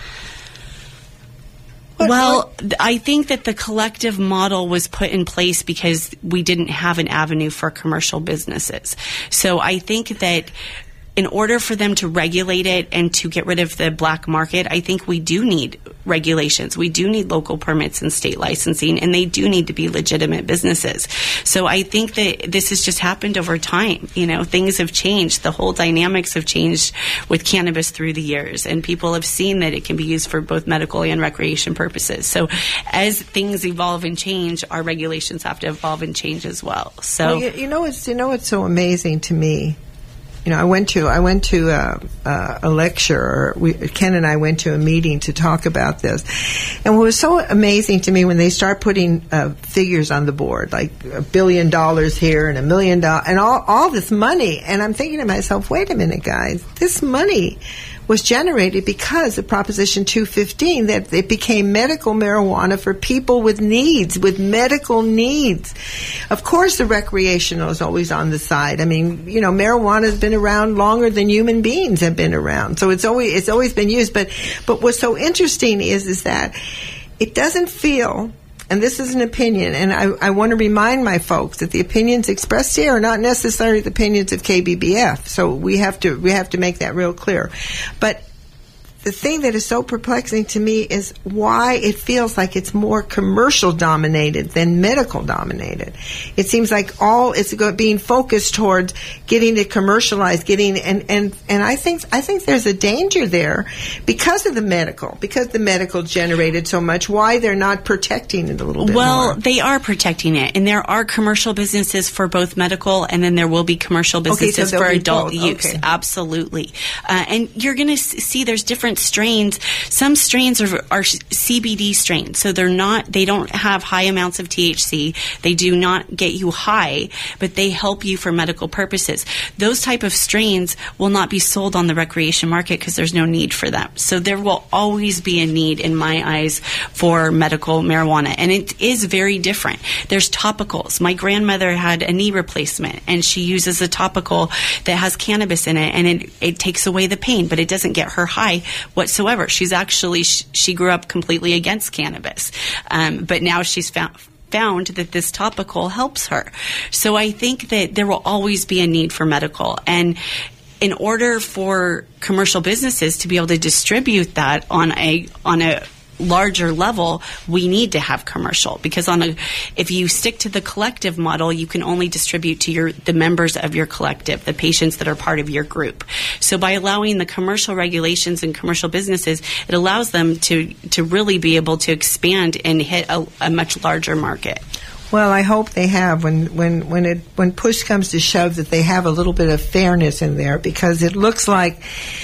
What, well, what? th- I think that the collective model was put in place because we didn't have an avenue for commercial businesses. So I think that in order for them to regulate it and to get rid of the black market, I think we do need regulations. We do need local permits and state licensing, and they do need to be legitimate businesses. So I think that this has just happened over time. You know, things have changed. The whole dynamics have changed with cannabis through the years, and people have seen that it can be used for both medical and recreation purposes. So as things evolve and change, our regulations have to evolve and change as well. So well, you, you know, it's you know, it's so amazing to me. You know, I went to I went to a, a, a lecture. We, Ken and I went to a meeting to talk about this, and what was so amazing to me when they start putting uh, figures on the board, like a billion dollars here and a million dollars, and all all this money, and I'm thinking to myself, wait a minute, guys, this money was generated because of Proposition two fifteen, that it became medical marijuana for people with needs, with medical needs. Of course, the recreational is always on the side. I mean, you know, marijuana has been around longer than human beings have been around, so it's always it's always been used. But but what's so interesting is is that it doesn't feel. And this is an opinion, and I, I want to remind my folks that the opinions expressed here are not necessarily the opinions of K B B F. So we have to we have to make that real clear. But the thing that is so perplexing to me is why it feels like it's more commercial dominated than medical dominated. It seems like all it's being focused towards getting it commercialized, getting and, and, and I think I think there's a danger there because of the medical, because the medical generated so much. Why they're not protecting it a little bit well, more. they are protecting it, and there are commercial businesses for both medical, and then there will be commercial businesses okay, so for be adult both. use. Okay. Absolutely, uh, and you're going to see there's different strains. Some strains are, are C B D strains, so they're not. They don't have high amounts of T H C. They do not get you high, but they help you for medical purposes. Those type of strains will not be sold on the recreation market because there's no need for them. So there will always be a need, in my eyes, for medical marijuana, and it is very different. There's topicals. My grandmother had a knee replacement, and she uses a topical that has cannabis in it, and it, it takes away the pain, but it doesn't get her high whatsoever. She's actually, she, she grew up completely against cannabis, um, but now she's found found that this topical helps her. So I think that there will always be a need for medical, and in order for commercial businesses to be able to distribute that on a on a larger level, we need to have commercial, because on a if you stick to the collective model, you can only distribute to your the members of your collective, the patients that are part of your group. So by allowing the commercial regulations and commercial businesses, it allows them to to really be able to expand and hit a, a much larger market. Well, I hope they have when when when it when push comes to shove that they have a little bit of fairness in there, because it looks like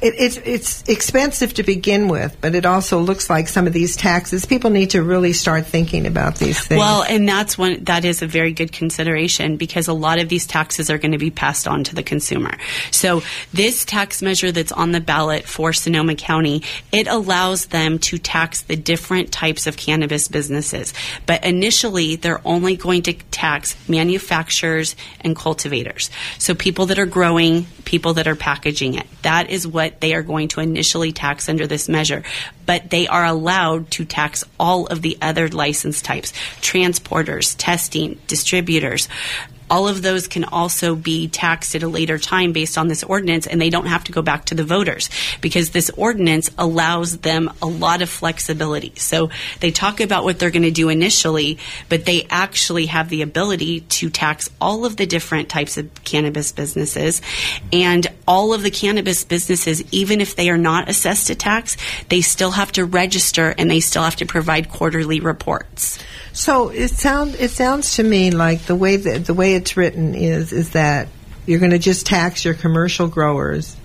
It, it's it's expensive to begin with, but it also looks like some of these taxes, people need to really start thinking about these things. Well, and that's one that is a very good consideration, because a lot of these taxes are going to be passed on to the consumer. So this tax measure that's on the ballot for Sonoma County, it allows them to tax the different types of cannabis businesses. But initially, they're only going to tax manufacturers and cultivators. So people that are growing, people that are packaging it. That is what they are going to initially tax under this measure. But they are allowed to tax all of the other license types: transporters, testing, distributors. All of those can also be taxed at a later time based on this ordinance, and they don't have to go back to the voters, because this ordinance allows them a lot of flexibility. So they talk about what they're going to do initially, but they actually have the ability to tax all of the different types of cannabis businesses. And all of the cannabis businesses, even if they are not assessed a tax, they still have to register and they still have to provide quarterly reports. So it sounds it sounds to me like the way that the way it's written is is that you're going to just tax your commercial growers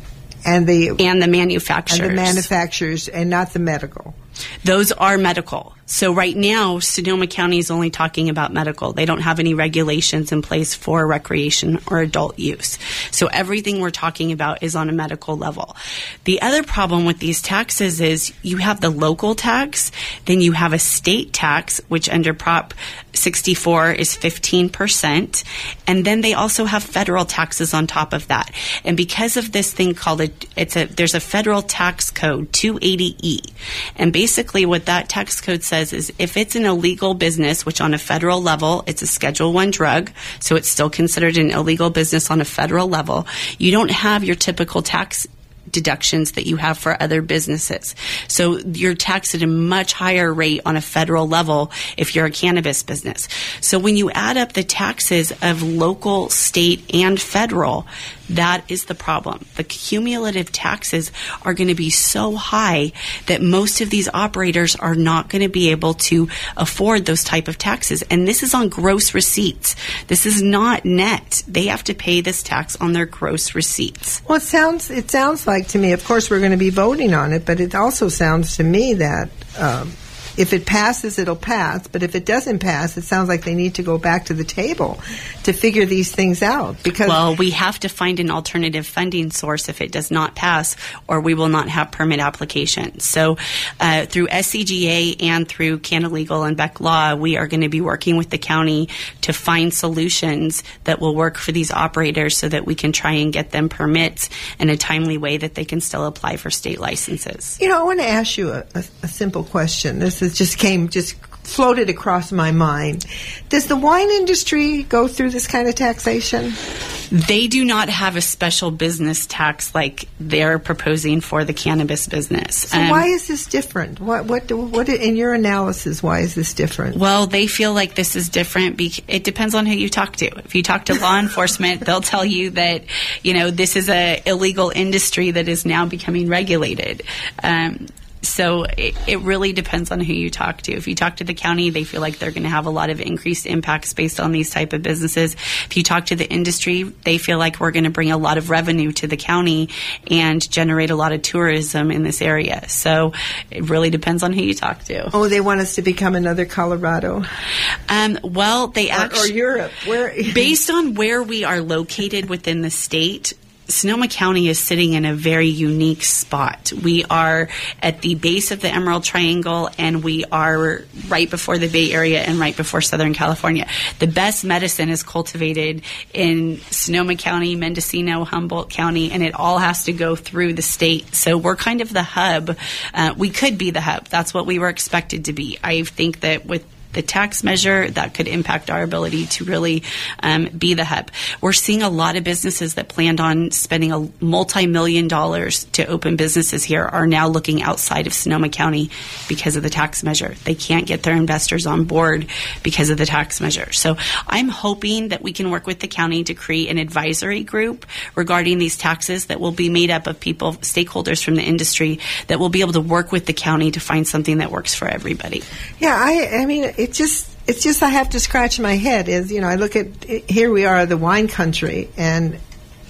and the and the manufacturers and the manufacturers and not the medical. Those are medical. So right now, Sonoma County is only talking about medical. They don't have any regulations in place for recreation or adult use. So everything we're talking about is on a medical level. The other problem with these taxes is you have the local tax, then you have a state tax, which under Prop sixty-four is fifteen percent, and then they also have federal taxes on top of that. And because of this thing called a, it's a, there's a federal tax code, two eighty E, and basically what that tax code says is if it's an illegal business, which on a federal level, it's a Schedule One drug, so it's still considered an illegal business on a federal level, you don't have your typical tax deductions that you have for other businesses. So you're taxed at a much higher rate on a federal level if you're a cannabis business. So when you add up the taxes of local, state, and federal, that is the problem. The cumulative taxes are going to be so high that most of these operators are not going to be able to afford those type of taxes. And this is on gross receipts. This is not net. They have to pay this tax on their gross receipts. Well, it sounds it sounds like to me, of course, we're going to be voting on it, but it also sounds to me that um, if it passes, it'll pass. But if it doesn't pass, it sounds like they need to go back to the table to figure these things out. Because well, we have to find an alternative funding source if it does not pass, or we will not have permit applications. So uh, through S C G A and through Canada Legal and Beck Law, we are going to be working with the county to find solutions that will work for these operators so that we can try and get them permits in a timely way that they can still apply for state licenses. You know, I want to ask you a, a, a simple question. This is just came, just floated across my mind. Does the wine industry go through this kind of taxation? They do not have a special business tax like they're proposing for the cannabis business. So um, why is this different? What, what, do, what, in your analysis, why is this different? Well, they feel like this is different. Be- it depends on who you talk to. If you talk to law enforcement, they'll tell you that, you know, this is a illegal industry that is now becoming regulated. Um, So it, it really depends on who you talk to. If you talk to the county, they feel like they're going to have a lot of increased impacts based on these type of businesses. If you talk to the industry, they feel like we're going to bring a lot of revenue to the county and generate a lot of tourism in this area. So it really depends on who you talk to. Oh, they want us to become another Colorado? Um, well, they Or, actually... or Europe. Where? Based on where we are located within the state, Sonoma County is sitting in a very unique spot. We are at the base of the Emerald Triangle, and we are right before the Bay Area and right before Southern California. The best medicine is cultivated in Sonoma County, Mendocino, Humboldt County, and it all has to go through the state. So we're kind of the hub. Uh, we could be the hub. That's what we were expected to be. I think that with the tax measure, that could impact our ability to really um, be the hub. We're seeing a lot of businesses that planned on spending a multi-million dollars to open businesses here are now looking outside of Sonoma County because of the tax measure. They can't get their investors on board because of the tax measure. So I'm hoping that we can work with the county to create an advisory group regarding these taxes that will be made up of people, stakeholders from the industry, that will be able to work with the county to find something that works for everybody. Yeah, I, I mean, it just, it's just I have to scratch my head. Is, you know, I look at, here we are, the wine country, and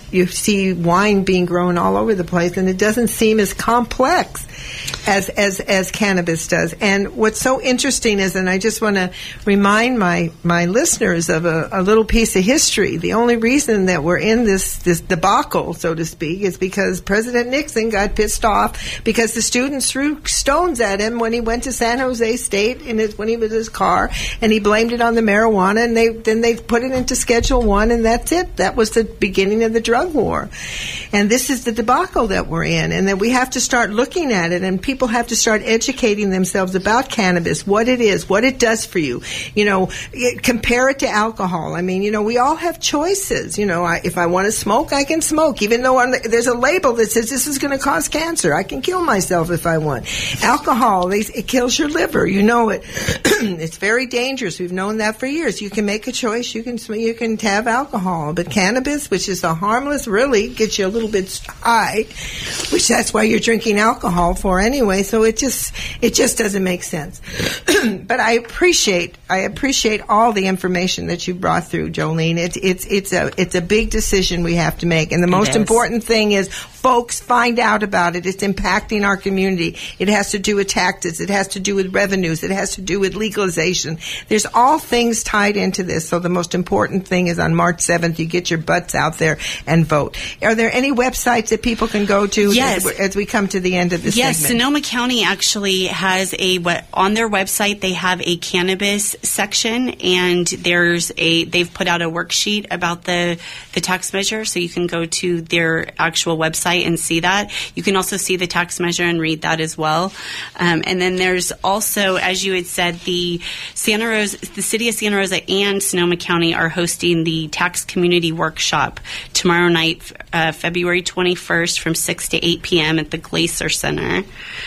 you see wine being grown all over the place, and it doesn't seem as complex as as as cannabis does. And what's so interesting is, and I just want to remind my my listeners of a, a little piece of history. The only reason that we're in this this debacle, so to speak, is because President Nixon got pissed off because the students threw stones at him when he went to San Jose State in his, when he was in his car, and he blamed it on the marijuana, and they then they put it into Schedule One, and that's it. That was the beginning of the drug war. And this is the debacle that we're in, and that we have to start looking at it, and people have to start educating themselves about cannabis, what it is, what it does for you. You know, it, compare it to alcohol. I mean, you know, we all have choices. You know, I, if I want to smoke, I can smoke, even though on the, there's a label that says this is going to cause cancer. I can kill myself if I want. Alcohol, they, it kills your liver. You know it. It's very dangerous. We've known that for years. You can make a choice. You can sm- you can have alcohol, but cannabis, which is a harmless, really gets you a little bit high, which that's why you're drinking alcohol for anyway. So it just it just doesn't make sense. But I appreciate I appreciate all the information that you brought through, Jolene. It's it's it's a it's a big decision we have to make, and the most important thing is folks find out about it. It's impacting our community. It has to do with taxes. It has to do with revenues. It has to do with legalization. There's all things tied into this. So the most important thing is on March seventh, you get your butts out there and vote. Are there any websites that people can go to Yes. as, as we come to the end of this Yes, segment? Sonoma County actually has a, what, on their website, they have a cannabis section, and there's a, they've put out a worksheet about the, the tax measure, so you can go to their actual website and see that. You can also see the tax measure and read that as well. Um, and then there's also, as you had said, the Santa Rosa, the city of Santa Rosa and Sonoma County are hosting the tax community workshop tomorrow night, uh, February twenty-first, from six to eight p.m. at the Glacier Center.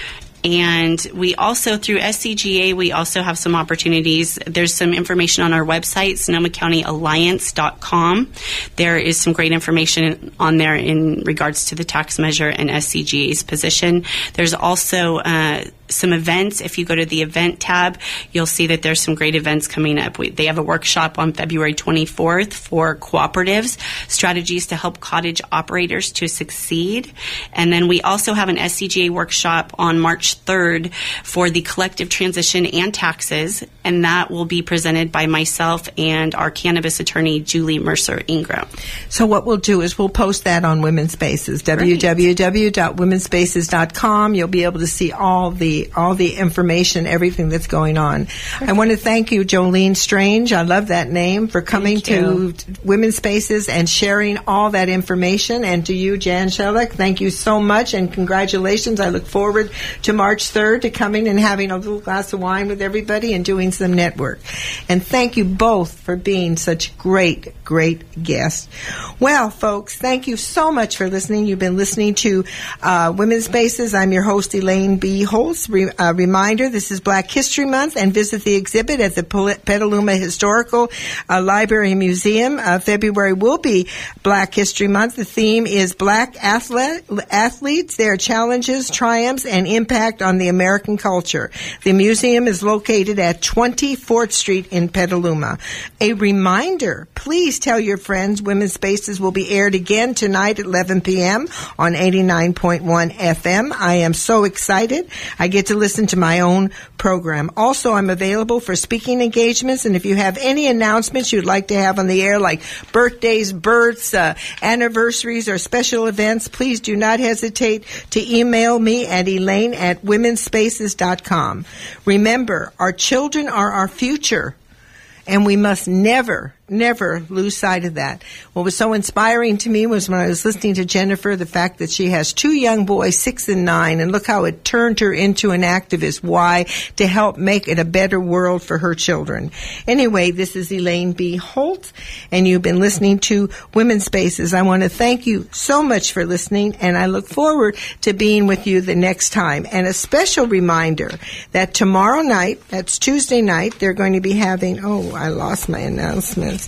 And we also, through S C G A, we also have some opportunities. There's some information on our website, sonoma county alliance dot com. There is some great information on there in regards to the tax measure and S C G A's position. There's also uh, some events. If you go to the event tab, you'll see that there's some great events coming up. We, they have a workshop on February twenty-fourth for cooperatives, strategies to help cottage operators to succeed. And then we also have an S C G A workshop on March third for the collective transition and taxes, and that will be presented by myself and our cannabis attorney, Julie Mercer Ingram. So what we'll do is we'll post that on Women's Spaces, w w w dot women's spaces dot com. You'll be able to see all the all the information, everything that's going on. Perfect. I want to thank you, Jolene Strange. I love that name, for coming to Women's Spaces and sharing all that information. And to you, Jan Shellick, thank you so much and congratulations. I look forward to March third to coming and having a little glass of wine with everybody and doing some network. And thank you both for being such great, great guests. Well, folks, thank you so much for listening. You've been listening to uh, Women's Spaces. I'm your host, Elaine B. Holtz. Re- uh, reminder, this is Black History Month, and visit the exhibit at the Pol- Petaluma Historical uh, Library and Museum. Uh, February will be Black History Month. The theme is Black athlete, athletes, their challenges, triumphs, and impact on the American culture. The museum is located at twenty-fourth Street in Petaluma. A reminder, please tell your friends Women's Spaces will be aired again tonight at eleven p.m. on eighty-nine point one F M. I am so excited. I get to listen to my own program. Also, I'm available for speaking engagements, and if you have any announcements you'd like to have on the air, like birthdays, births, uh, anniversaries, or special events, please do not hesitate to email me at elaine at women's spaces dot com. Remember, our children are our future, and we must never, never lose sight of that. What was so inspiring to me was when I was listening to Jennifer, the fact that she has two young boys, six and nine, and look how it turned her into an activist. Why? To help make it a better world for her children. Anyway, this is Elaine B. Holt, and you've been listening to Women's Spaces. I want to thank you so much for listening, and I look forward to being with you the next time. And a special reminder that tomorrow night, that's Tuesday night, they're going to be having, oh, I lost my announcements.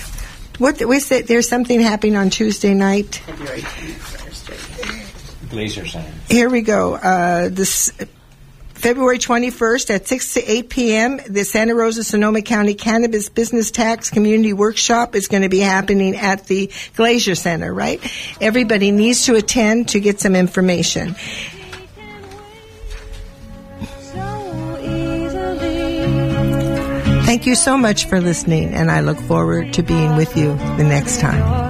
What we said? There's something happening on Tuesday night. February twenty-first. Glacier Center. Here we go. Uh, this February twenty-first at six to eight p.m., the Santa Rosa Sonoma County Cannabis Business Tax Community Workshop is going to be happening at the Glacier Center, right? Everybody needs to attend to get some information. Thank you so much for listening, and I look forward to being with you the next time.